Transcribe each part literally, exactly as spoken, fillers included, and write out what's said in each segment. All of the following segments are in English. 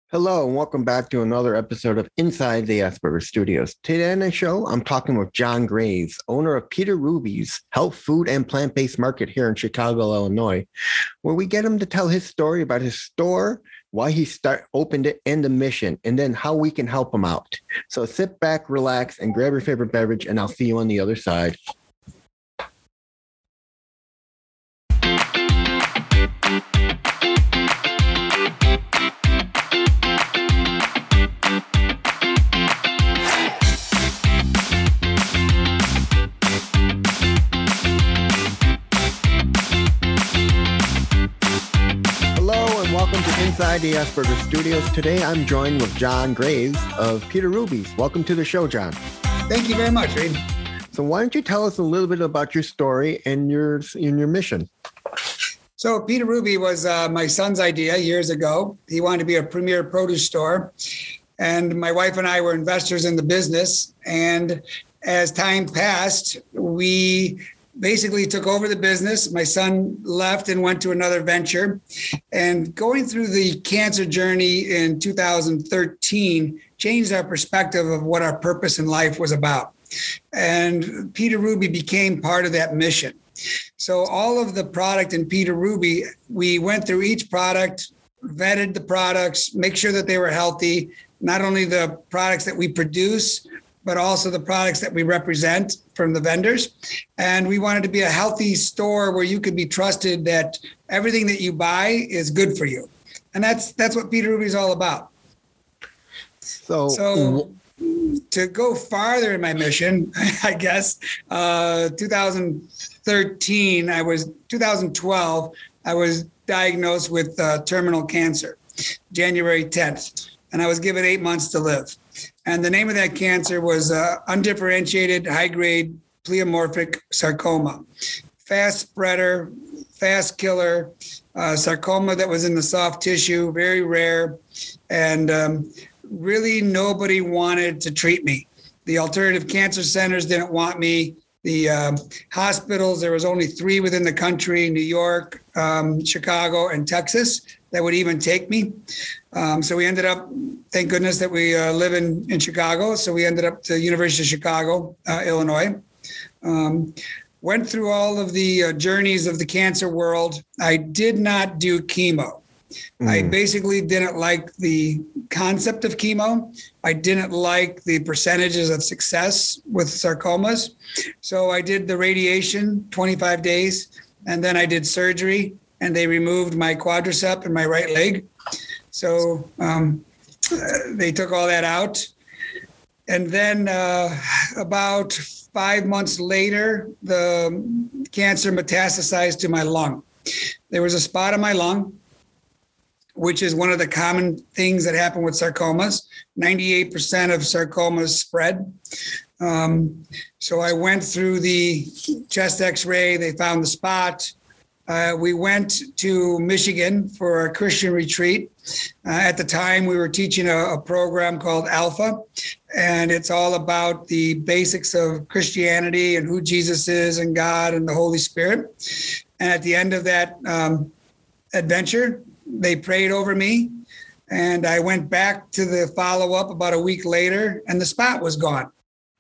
Hello, and welcome back to another episode of Inside the Asperger Studios. Today on the show, I'm talking with John Graves, owner of Peter Ruby's health food and plant-based market here in Chicago, Illinois, where we get him to tell his story about his store, why he start opened it, and the mission, and then how we can help him out. So sit back, relax, and grab your favorite beverage, and I'll see you on the other side. Inside the Asperger Studios. Today, I'm joined with John Graves of Peter Ruby's. Welcome to the show, John. Thank you very much, Reed. So why don't you tell us a little bit about your story and your, and your mission? So Peter Ruby was uh, my son's idea years ago. He wanted to be a premier produce store. And my wife and I were investors in the business. And as time passed, we basically took over the business. My son left and went to another venture. And going through the cancer journey in two thousand thirteen changed our perspective of what our purpose in life was about. And Peter Ruby became part of that mission. So all of the product in Peter Ruby, we went through each product, vetted the products, make sure that they were healthy, not only the products that we produce, but also the products that we represent from the vendors. And we wanted to be a healthy store where you could be trusted that everything that you buy is good for you. And that's that's what Peter Ruby is all about. So, so to go farther in my mission, I guess, uh, two thousand thirteen, I was, two thousand twelve, I was diagnosed with uh, terminal cancer, January tenth, and I was given eight months to live. And the name of that cancer was uh, undifferentiated high-grade pleomorphic sarcoma. Fast spreader, fast killer, uh, sarcoma that was in the soft tissue, very rare. And um, really nobody wanted to treat me. The alternative cancer centers didn't want me. The um, hospitals, there was only three within the country, New York, um, Chicago, and Texas, that would even take me. Um, so we ended up, thank goodness that we uh, live in, in Chicago. So we ended up to University of Chicago, uh, Illinois. Um, went through all of the uh, journeys of the cancer world. I did not do chemo. Mm. I basically didn't like the concept of chemo. I didn't like the percentages of success with sarcomas. So I did the radiation, twenty-five days, and then I did surgery, and they removed my quadricep and my right leg. So um, they took all that out. And then uh, about five months later, the cancer metastasized to my lung. There was a spot on my lung, which is one of the common things that happen with sarcomas. ninety-eight percent of sarcomas spread. Um, so I went through the chest x-ray. They found the spot. Uh, we went to Michigan for a Christian retreat. Uh, at the time, we were teaching a, a program called Alpha, and it's all about the basics of Christianity and who Jesus is and God and the Holy Spirit. And at the end of that um, adventure, they prayed over me, and I went back to the follow-up about a week later, and the spot was gone.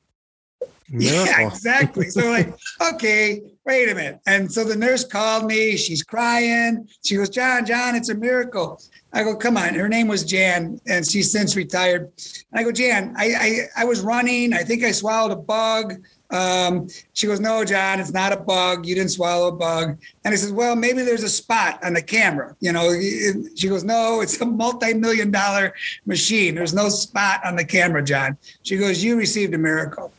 Miracle. Yeah, exactly. So like, okay, wait a minute. And so the nurse called me. She's crying. She goes, John, John, it's a miracle. I go, come on. Her name was Jan, and she's since retired. And I go, Jan, I I, I was running. I think I swallowed a bug. Um, she goes, no, John, it's not a bug. You didn't swallow a bug. And I said, well, maybe there's a spot on the camera. You know, she goes, no, it's a multi-million dollar machine. There's no spot on the camera, John. She goes, you received a miracle.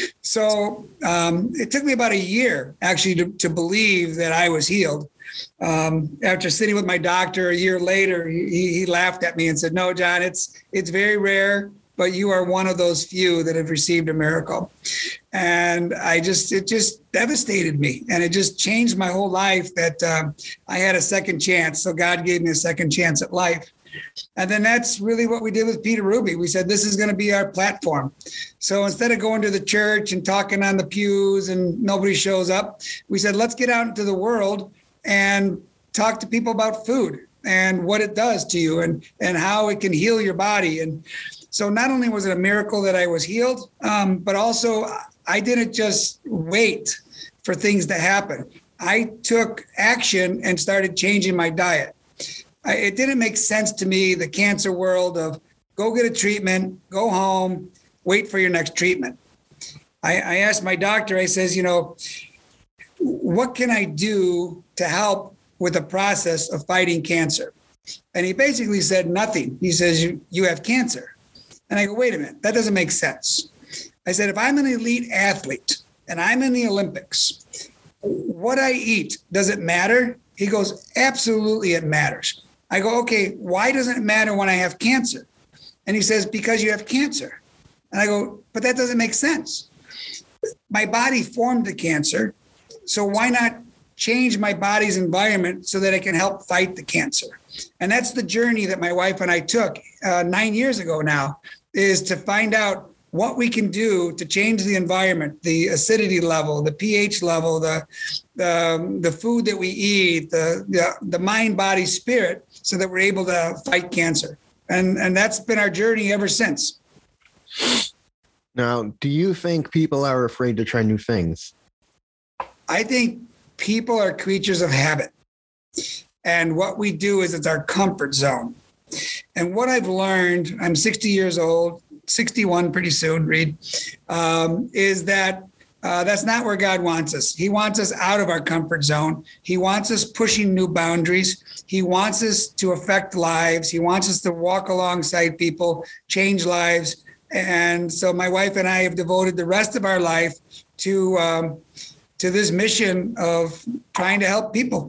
So um, it took me about a year actually to, to believe that I was healed. Um, after sitting with my doctor a year later, he, he laughed at me and said, no, John, it's it's very rare, but you are one of those few that have received a miracle. And I just, it just devastated me. And it just changed my whole life that um, I had a second chance. So God gave me a second chance at life. And then that's really what we did with Peter Ruby. We said, this is going to be our platform. So instead of going to the church and talking on the pews and nobody shows up, we said, let's get out into the world and talk to people about food. and what it does to you and, and how it can heal your body. And so not only was it a miracle that I was healed, um, but also I didn't just wait for things to happen. I took action and started changing my diet. I, it didn't make sense to me, the cancer world of go get a treatment, go home, wait for your next treatment. I, I asked my doctor, I says, you know, what can I do to help with the process of fighting cancer? And he basically said nothing. He says, you, you have cancer. And I go, wait a minute, that doesn't make sense. I said, if I'm an elite athlete and I'm in the Olympics, what I eat, does it matter? He goes, absolutely it matters. I go, okay, why doesn't it matter when I have cancer? And he says, because you have cancer. And I go, but that doesn't make sense. My body formed the cancer, so why not change my body's environment so that it can help fight the cancer? And that's the journey that my wife and I took uh, nine years ago now, is to find out what we can do to change the environment, the acidity level, the pH level, the the, the food that we eat, the, the the mind, body, spirit, so that we're able to fight cancer. And and that's been our journey ever since. Now, do you think people are afraid to try new things? I think people are creatures of habit. And what we do is it's our comfort zone. And what I've learned, I'm sixty years old, sixty-one pretty soon, Reed, um, is that uh, that's not where God wants us. He wants us out of our comfort zone. He wants us pushing new boundaries. He wants us to affect lives. He wants us to walk alongside people, change lives. And so my wife and I have devoted the rest of our life to um, to this mission of trying to help people.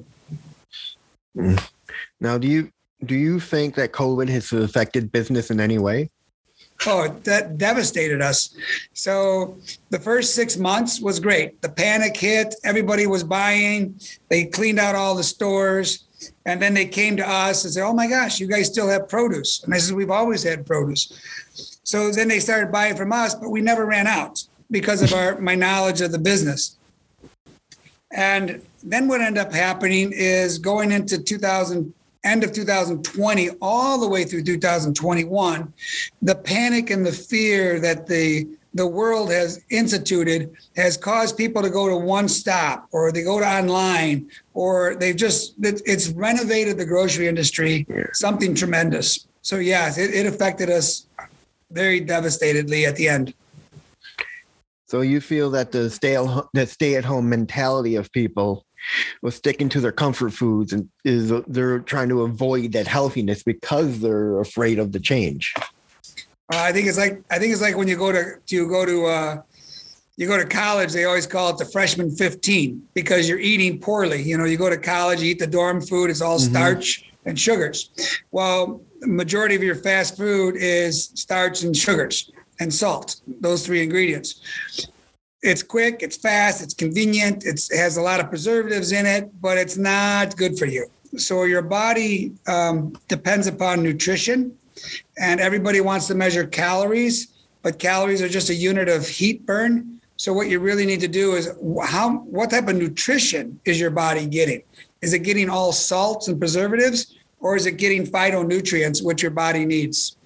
Now, do you do you think that COVID has affected business in any way? Oh, that devastated us. So the first six months was great. The panic hit. Everybody was buying. They cleaned out all the stores. And then they came to us and said, oh, my gosh, you guys still have produce. And I said, we've always had produce. So then they started buying from us, but we never ran out because of our my knowledge of the business. And then what ended up happening is going into two thousand, end of two thousand twenty, all the way through two thousand twenty-one, the panic and the fear that the the world has instituted has caused people to go to one stop, or they go to online, or they've just, it's renovated the grocery industry, something tremendous. So yes, it, it affected us very devastatedly at the end. So you feel that the stay the stay-at-home mentality of people was sticking to their comfort foods, and is they're trying to avoid that healthiness because they're afraid of the change? Uh, I think it's like I think it's like when you go to you go to uh, you go to college. They always call it the freshman fifteen because you're eating poorly. You know, you go to college, you eat the dorm food. It's all mm-hmm. starch and sugars. Well, the majority of your fast food is starch and sugars and salt. Those three ingredients. It's quick, it's fast, it's convenient. It's, it has a lot of preservatives in it, but it's not good for you. So your body um, depends upon nutrition. And everybody wants to measure calories, but calories are just a unit of heat burn. So what you really need to do is how, what type of nutrition is your body getting? Is it getting all salts and preservatives, or is it getting phytonutrients, which your body needs?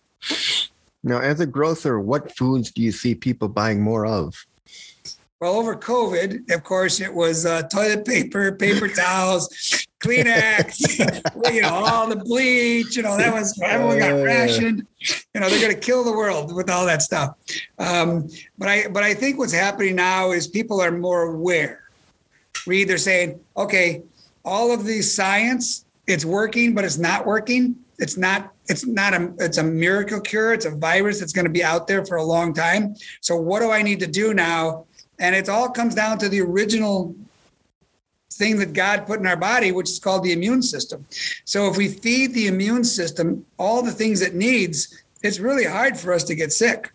Now, as a grocer, what foods do you see people buying more of? Well, over COVID, of course, it was uh, toilet paper, paper towels, Kleenex, you know, all the bleach, you know, that was, everyone got rationed. You know, they're going to kill the world with all that stuff. Um, but I, but I think what's happening now is people are more aware. Reed, they're saying, okay, all of the science, it's working, but it's not working. It's not, it's not a, it's a miracle cure. It's a virus that's going to be out there for a long time. So what do I need to do now? And it all comes down to the original thing that God put in our body, which is called the immune system. So if we feed the immune system all the things it needs, it's really hard for us to get sick.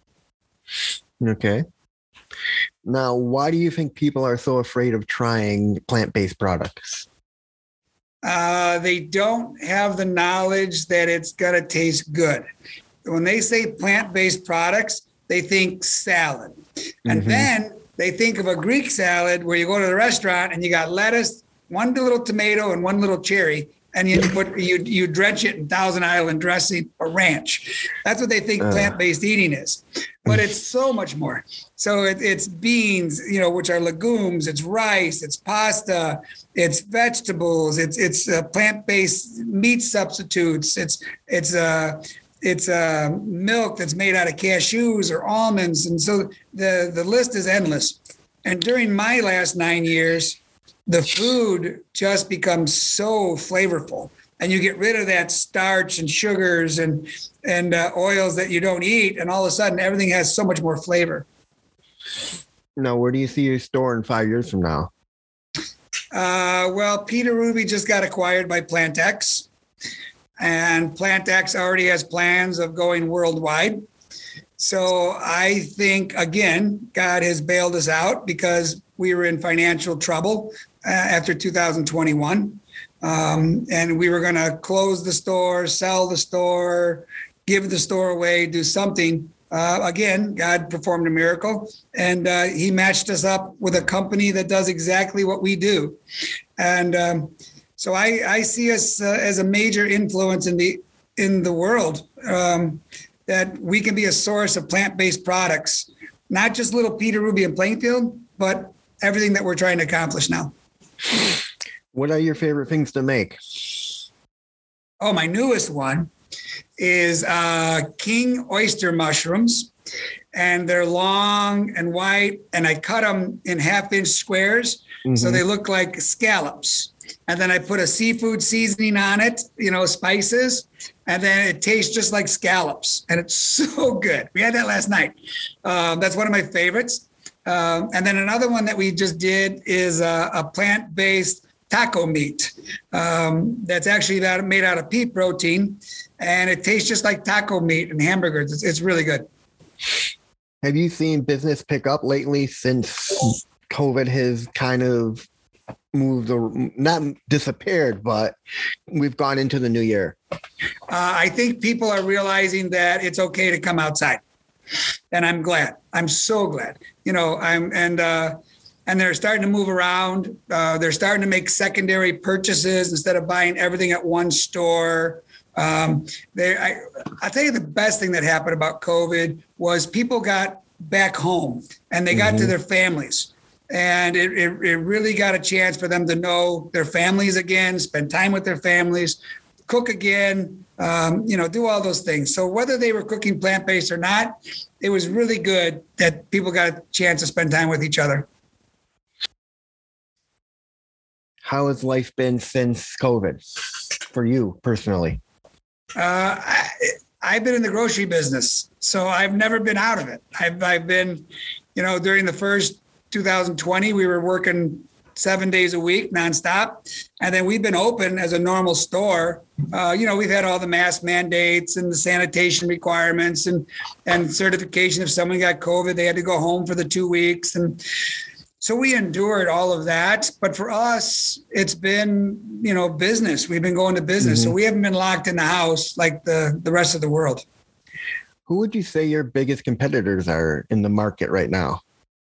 Okay. Now, why do you think people are so afraid of trying plant-based products? Uh, they don't have the knowledge that it's going to taste good. When they say plant-based products, they think salad. And mm-hmm. then they think of a Greek salad where you go to the restaurant and you got lettuce, one little tomato and one little cherry, and you put you you drench it in Thousand Island dressing or ranch. That's what they think uh. plant-based eating is, but it's so much more. So it, it's beans, you know, which are legumes. It's rice. It's pasta. It's vegetables. It's it's uh, plant-based meat substitutes. It's it's uh it's uh, milk that's made out of cashews or almonds, and so the the list is endless. And during my last nine years, the food just becomes so flavorful, and you get rid of that starch and sugars and and uh, oils that you don't eat, and all of a sudden everything has so much more flavor. Now, where do you see your store in five years from now? Uh, well, Peter Ruby just got acquired by PlantX, and PlantX already has plans of going worldwide. So I think, again, God has bailed us out because we were in financial trouble uh, after two thousand twenty-one. Um, and we were going to close the store, sell the store, give the store away, do something. Uh, again, God performed a miracle, and uh, he matched us up with a company that does exactly what we do. And um, so I, I see us uh, as a major influence in the in the world. Um, that we can be a source of plant-based products, not just little Peter Ruby in Plainfield, but everything that we're trying to accomplish now. What are your favorite things to make? Oh, my newest one is uh, king oyster mushrooms, and they're long and white, and I cut them in half-inch squares, mm-hmm. so they look like scallops. And then I put a seafood seasoning on it, you know, spices, and then it tastes just like scallops, and it's so good. We had that last night. Um, that's one of my favorites. Um, and then another one that we just did is a, a plant-based taco meat um, that's actually that made out of pea protein, and it tastes just like taco meat and hamburgers. It's, it's really good. Have you seen business pick up lately since COVID has kind of moved, or not disappeared, but we've gone into the new year? Uh, I think people are realizing that it's okay to come outside, and I'm glad. I'm so glad. You know, I'm and uh, and they're starting to move around. Uh, they're starting to make secondary purchases instead of buying everything at one store. Um, they, I, I'll tell you the best thing that happened about COVID was people got back home and they got mm-hmm. to their families. And it, it, it really got a chance for them to know their families again, spend time with their families, cook again, um, you know, do all those things. So whether they were cooking plant-based or not, it was really good that people got a chance to spend time with each other. How has life been since COVID for you personally? Uh, I, I've been in the grocery business, so I've never been out of it. I've, I've been, you know, during the first two thousand twenty, we were working seven days a week nonstop. And then we've been open as a normal store. Uh, you know, we've had all the mask mandates and the sanitation requirements and, and certification. If someone got COVID, they had to go home for the two weeks. And so we endured all of that. But for us, it's been, you know, business. We've been going to business. Mm-hmm. So we haven't been locked in the house like the, the rest of the world. Who would you say your biggest competitors are in the market right now?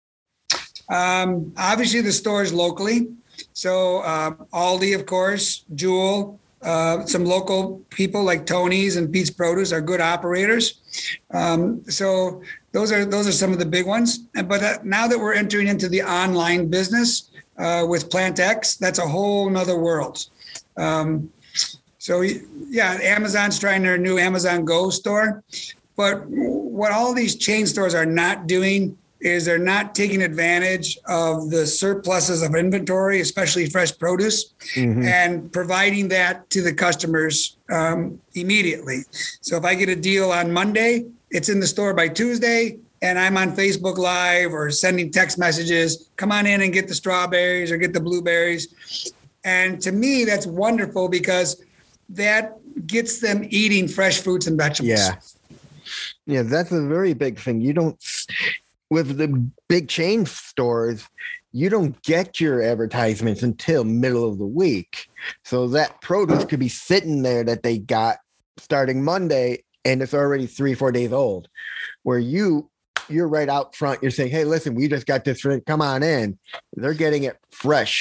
Um, obviously the stores locally. So uh, Aldi, of course, Jewel, uh, some local people like Tony's and Pete's Produce are good operators. Um, so those are those are some of the big ones. But uh, now that we're entering into the online business uh, with PlantX, that's a whole nother world. Um, so yeah, Amazon's trying their new Amazon Go store. But what all these chain stores are not doing is they're not taking advantage of the surpluses of inventory, especially fresh produce, mm-hmm. and providing that to the customers um, immediately. So if I get a deal on Monday, it's in the store by Tuesday, and I'm on Facebook Live or sending text messages, come on in and get the strawberries or get the blueberries. And to me, that's wonderful because that gets them eating fresh fruits and vegetables. Yeah. Yeah, that's a very big thing. You don't... With the big chain stores, you don't get your advertisements until middle of the week. So that produce could be sitting there that they got starting Monday, and it's already three, four days old. Where you, you're right out front. You're saying, hey, listen, we just got this. Come on in. They're getting it fresh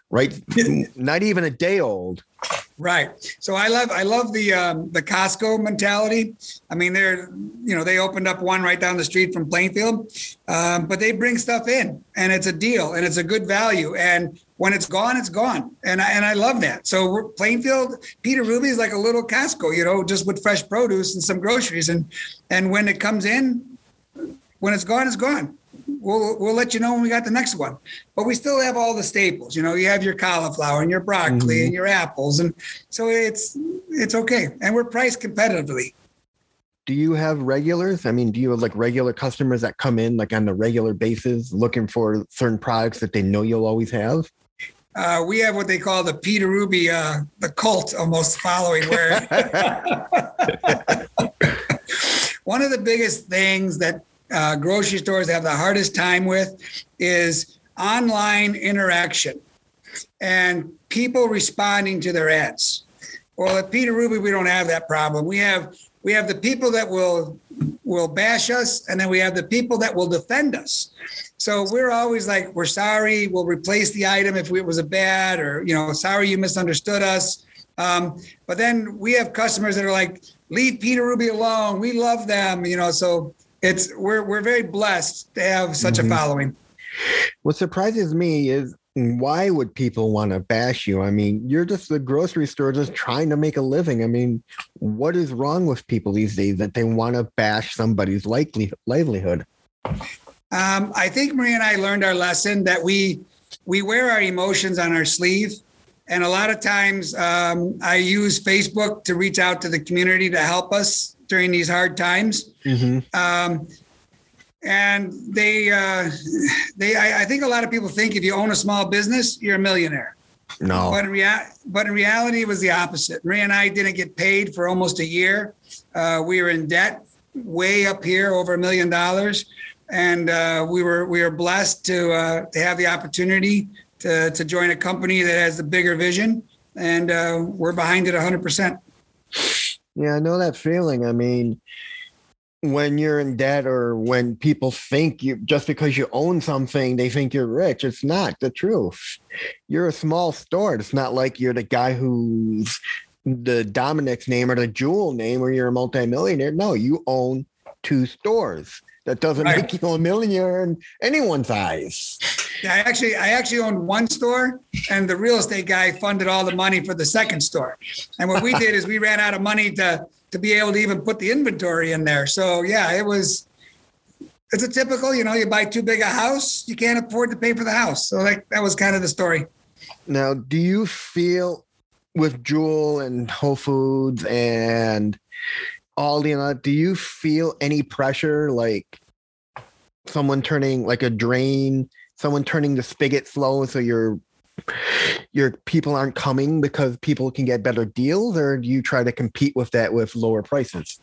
right? Not even a day old. Right. So I love I love the um, the Costco mentality. I mean, they're you know they opened up one right down the street from Plainfield, um, but they bring stuff in, and it's a deal, and it's a good value. And when it's gone, it's gone, and I and I love that. So we're, Plainfield, Peter Ruby is like a little Costco, you know, just with fresh produce and some groceries, and and when it comes in, when it's gone, it's gone. We'll we'll let you know when we got the next one. But we still have all the staples. You know, you have your cauliflower and your broccoli mm-hmm. and your apples. And so it's it's okay. And we're priced competitively. Do you have regulars? I mean, do you have like regular customers that come in like on the regular basis looking for certain products that they know you'll always have? Uh, we have what they call the Peter Ruby, uh, the cult almost following where one of the biggest things that Uh, grocery stores have the hardest time with is online interaction and people responding to their ads. Well, at Peter Ruby, we don't have that problem. We have we have the people that will will bash us, and then we have the people that will defend us. So we're always like, we're sorry, we'll replace the item if it was a bad, or you know, sorry you misunderstood us. Um, but then we have customers that are like, leave Peter Ruby alone. We love them, you know. So. It's we're we're very blessed to have such mm-hmm. a following. What surprises me is why would people want to bash you? I mean, you're just the grocery store just trying to make a living. I mean, what is wrong with people these days that they want to bash somebody's likely livelihood? Um, I think Maria and I learned our lesson that we we wear our emotions on our sleeve. And a lot of times um, I use Facebook to reach out to the community to help us during these hard times. Mm-hmm. Um, and they, uh, they, I, I think a lot of people think if you own a small business, you're a millionaire. No. But in, rea- but in reality, it was the opposite. Maria and I didn't get paid for almost a year. Uh, we were in debt way up here, over a million dollars. And uh, we were we were blessed to uh, to have the opportunity to, to join a company that has the bigger vision. And uh, we're behind it one hundred percent. Yeah, I know that feeling. I mean, when you're in debt or when people think you, just because you own something, they think you're rich. It's not the truth. You're a small store. It's not like you're the guy who's the Dominic's name or the Jewel name or you're a multimillionaire. No, you own two stores. That doesn't right. make you a millionaire in anyone's eyes. Yeah, I actually, I actually owned one store, and the real estate guy funded all the money for the second store. And what we did is we ran out of money to to be able to even put the inventory in there. So yeah, it was. It's a typical, you know, you buy too big a house, you can't afford to pay for the house. So like that was kind of the story. Now, do you feel with Jewel and Whole Foods and Aldi and that, do you feel any pressure, like someone turning like a drain, someone turning the spigot slow so your your people aren't coming because people can get better deals, or do you try to compete with that with lower prices?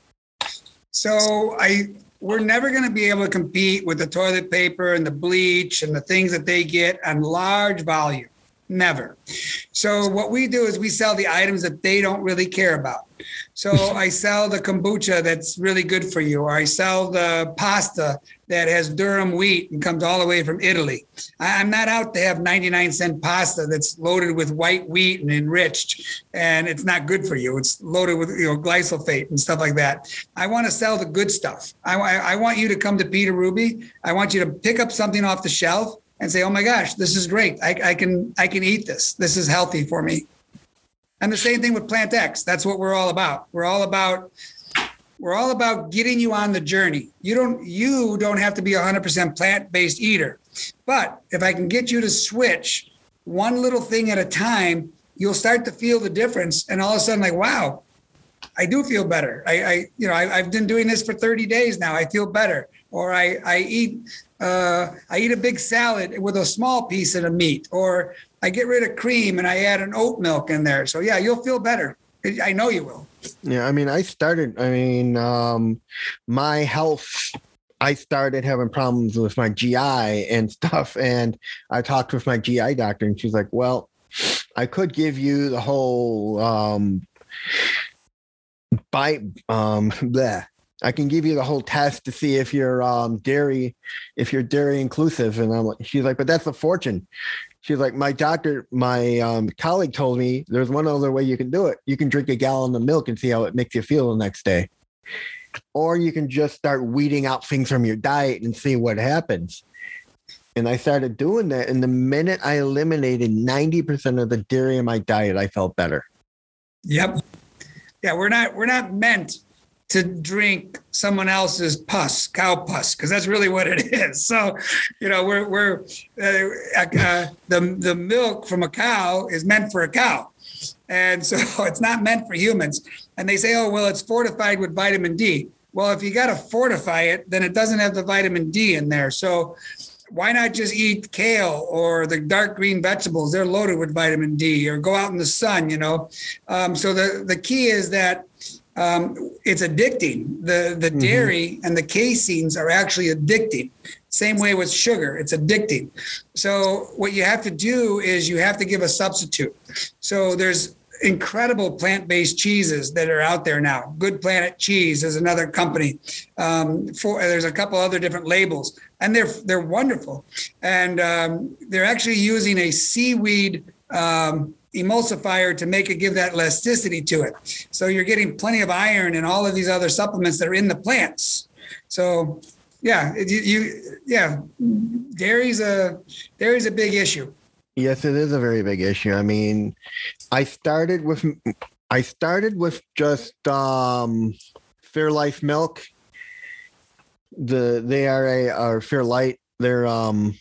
So I we're never going to be able to compete with the toilet paper and the bleach and the things that they get on large volume. Never. So what we do is we sell the items that they don't really care about. So I sell the kombucha that's really good for you, or I sell the pasta that has durum wheat and comes all the way from Italy. I'm not out to have ninety-nine cent pasta that's loaded with white wheat and enriched, and it's not good for you. It's loaded with, you know, glyphosate and stuff like that. I want to sell the good stuff. I, I, I want you to come to Peter Ruby. I want you to pick up something off the shelf and say, oh my gosh, this is great. I, I can I can eat this. This is healthy for me. And the same thing with Plant X. That's what we're all about. We're all about we're all about getting you on the journey. You don't you don't have to be a one hundred percent plant-based eater. But if I can get you to switch one little thing at a time, you'll start to feel the difference. And all of a sudden, like, wow, I do feel better. I, I you know, I, I've been doing this for thirty days now. I feel better. Or I, I eat uh, I eat a big salad with a small piece of the meat, or I get rid of cream and I add an oat milk in there. So yeah, you'll feel better. I know you will. Yeah, I mean, I started, I mean, um, my health, I started having problems with my G I and stuff. And I talked with my G I doctor and she's like, well, I could give you the whole um, bite, um, bleh. I can give you the whole test to see if you're um, dairy, if you're dairy inclusive. And I'm like, she's like, but that's a fortune. She's like, my doctor, my um, colleague told me there's one other way you can do it. You can drink a gallon of milk and see how it makes you feel the next day. Or you can just start weeding out things from your diet and see what happens. And I started doing that. And the minute I eliminated ninety percent of the dairy in my diet, I felt better. Yep. Yeah, we're not we're not meant to drink someone else's pus, cow pus, because that's really what it is. So, you know, we're we're uh, uh, the the milk from a cow is meant for a cow, and so it's not meant for humans. And they say, oh well, it's fortified with vitamin D. Well, if you got to fortify it, then it doesn't have the vitamin D in there. So why not just eat kale or the dark green vegetables? They're loaded with vitamin D, or go out in the sun, you know. Um, so the, the key is that um, it's addicting. The, the mm-hmm. dairy and the caseins are actually addicting. Same way with sugar, it's addicting. So what you have to do is you have to give a substitute. So there's incredible plant-based cheeses that are out there now. Good Planet Cheese is another company. Um, for, there's a couple other different labels, and they're they're wonderful. And um, they're actually using a seaweed um, emulsifier to make it give that elasticity to it. So you're getting plenty of iron and all of these other supplements that are in the plants. So yeah, you, you yeah, dairy's a dairy's a big issue. Yes, it is a very big issue. I mean, I started with I started with just um, Fairlife milk. The they are a are Fairlight. They're um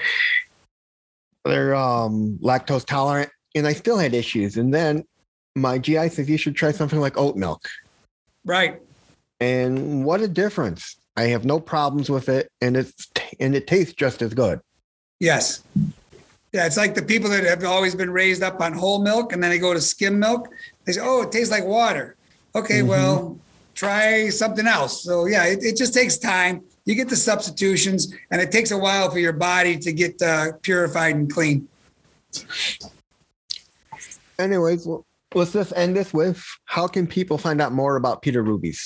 they're um lactose tolerant, and I still had issues. And then my G I says you should try something like oat milk. Right. And what a difference! I have no problems with it, and it's and it tastes just as good. Yes. Yeah, it's like the people that have always been raised up on whole milk, and then they go to skim milk. They say, oh, it tastes like water. Okay, mm-hmm. well, try something else. So, yeah, it, it just takes time. You get the substitutions, and it takes a while for your body to get uh, purified and clean. Anyways, well, let's just end this with, how can people find out more about Peter Ruby's?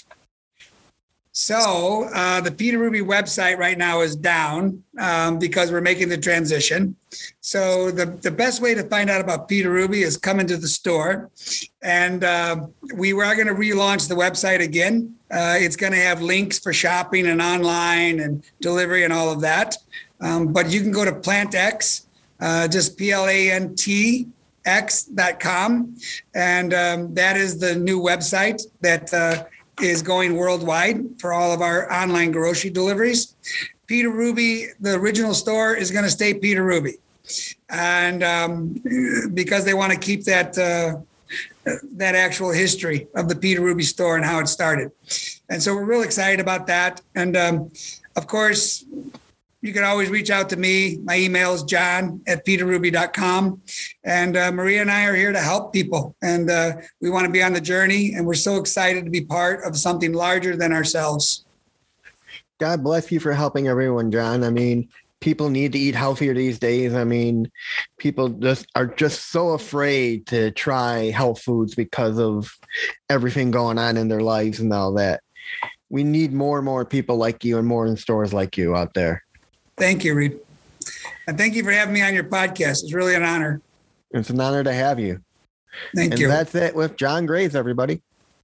So uh, the Peter Ruby website right now is down um, because we're making the transition. So the, the best way to find out about Peter Ruby is come into the store. And uh, we are going to relaunch the website again. Uh, it's going to have links for shopping and online and delivery and all of that. Um, but you can go to PlantX, uh, just P L A N T X dot com. And um, that is the new website that uh, is going worldwide for all of our online grocery deliveries. Peter Ruby, the original store, is going to stay Peter Ruby. And um, because they want to keep that uh, that actual history of the Peter Ruby store and how it started. And so we're real excited about that. And um, of course, you can always reach out to me. My email is john at peter ruby dot com. And uh, Maria and I are here to help people. And uh, we want to be on the journey. And we're so excited to be part of something larger than ourselves. God bless you for helping everyone, John. I mean, people need to eat healthier these days. I mean, people just are just so afraid to try health foods because of everything going on in their lives and all that. We need more and more people like you and more in stores like you out there. Thank you, Reed. And thank you for having me on your podcast. It's really an honor. It's an honor to have you. Thank and you. And that's it with John Graves, everybody.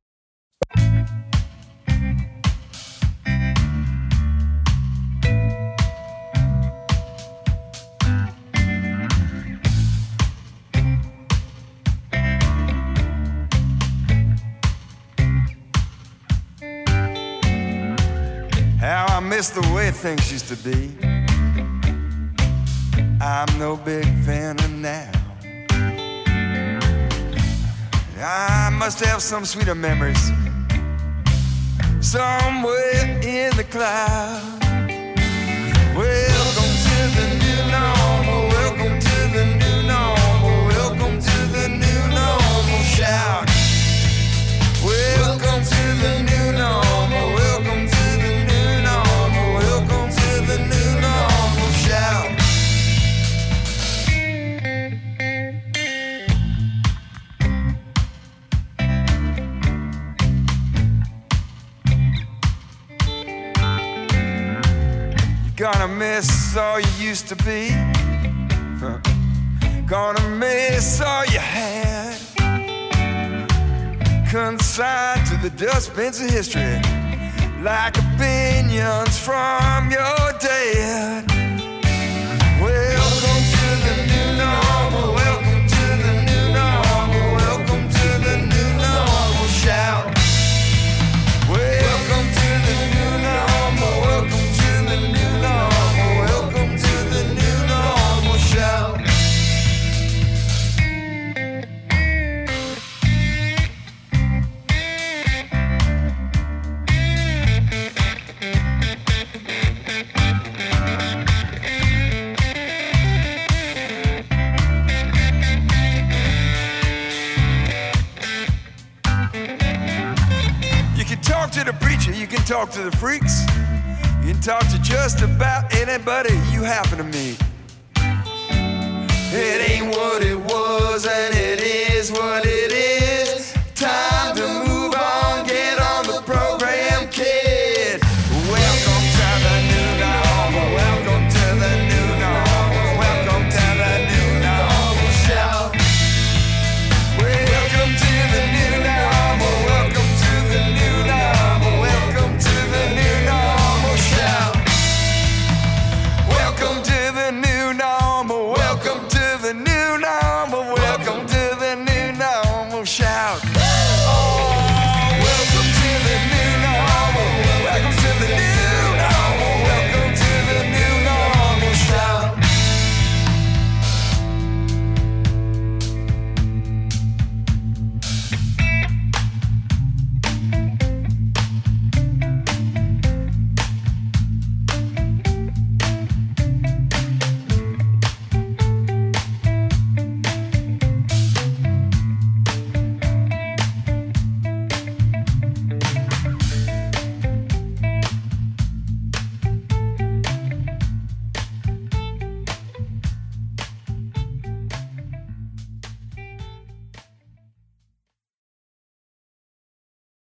How I miss the way things used to be. I'm no big fan of now. I must have some sweeter memories somewhere in the cloud. Welcome to the new normal. Welcome to the new normal. Welcome to the new normal. Shout. Welcome to the new normal. Welcome to the new normal. Welcome to the new normal. Shout. Gonna miss all you used to be. Huh. Gonna miss all you had. Consigned to the dustbins of history, like opinions from your dad. Welcome to the new normal. Welcome to the new normal. Welcome to the new normal. Shout. Welcome to the new normal. Welcome to the new normal. Welcome to the new normal. Shout. Talk to the preacher, you can talk to the freaks. You can talk to just about anybody you happen to meet. It ain't what it was, and it is what it